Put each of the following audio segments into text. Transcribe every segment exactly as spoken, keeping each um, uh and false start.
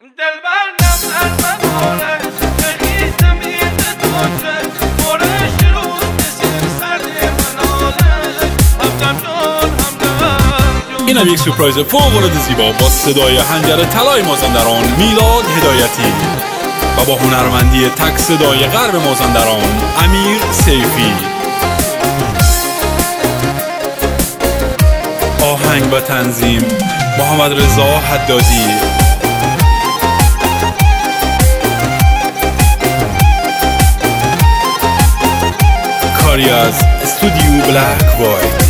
این هم یک سورپرایز فوق‌العاده زیبا با صدای حنجره طلای مازندران میلاد هدایتی و با هنرمندی تک صدای غرب مازندران امیر سیفی. آهنگ و تنظیم محمد رضا حدادی. کاری از استودیو بلک وایت.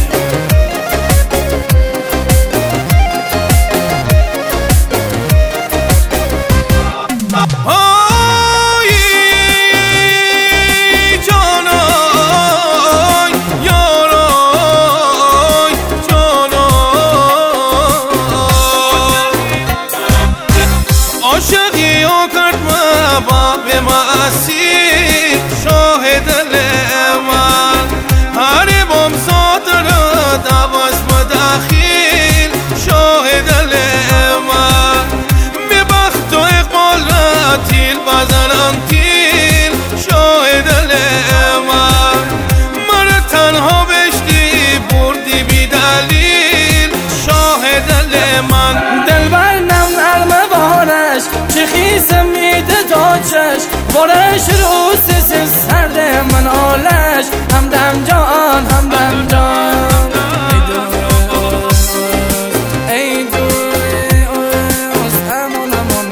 عاشقی و کرد ما به معصی شاه دل من هر بام ساتر دواز مداخل شاه دل من به بخت و اقبال را تیل بزنم تیل شاه دل من مرا تنها بشتی بردی بی دلیل شاه دل من دل بر نم نرمه بارش چه خیسم میده تا چشم بارش رو سس سرد من آلش همدم جان همدم جان ای دوست همون همون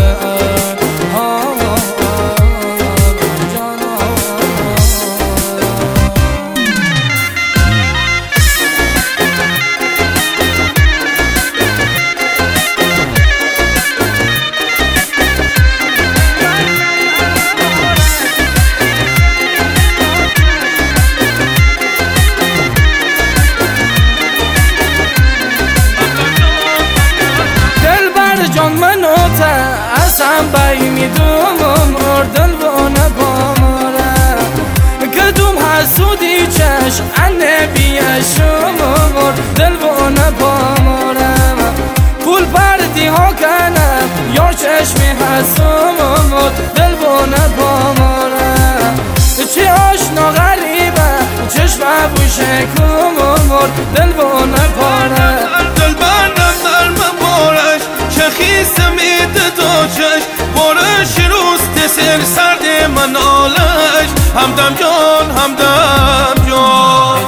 جان منو تا اصلا بایی میدوم اردل و نباماره کدوم حسودی چشم انه بیشم اردل و نباماره پول بردی ها کنم یا چشمی حسوم اردل و نباماره چه آشنا غریبه چشم بوشه کم اردل و نباره دل بندم نرمه بارش خیسم ایده تا چشم بارش روست سر سرد من آلش همدم جان همدم جان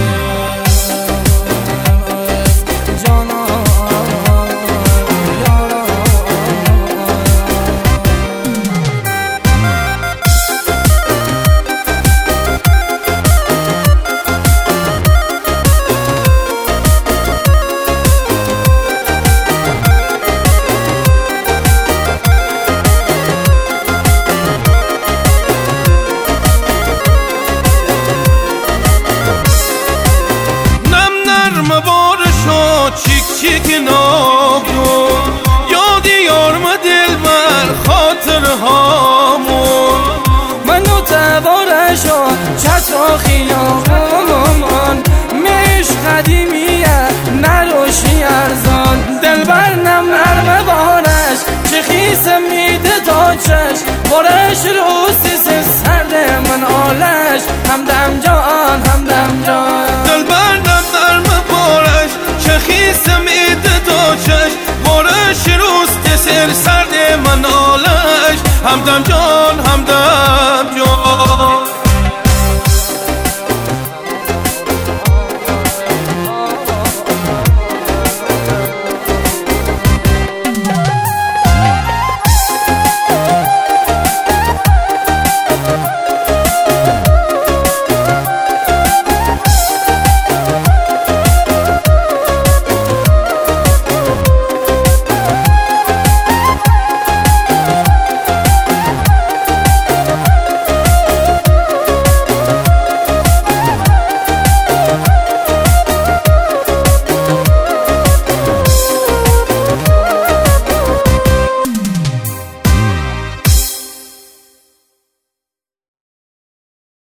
چیک چیک نامون یادی یارم دل بر خاطر هامون منو تبارشو چطرا خیابون میش قدیمیه نروشی ارزان دل بر نم نرمه بارش چه خیسم میده تا چشم بارش روستی سرد من آلش همدم جان همدم جان دل بر نم نرمه بارش چه خیسم ایده تا چشم بارش روست سر سرد من آلش همدم جان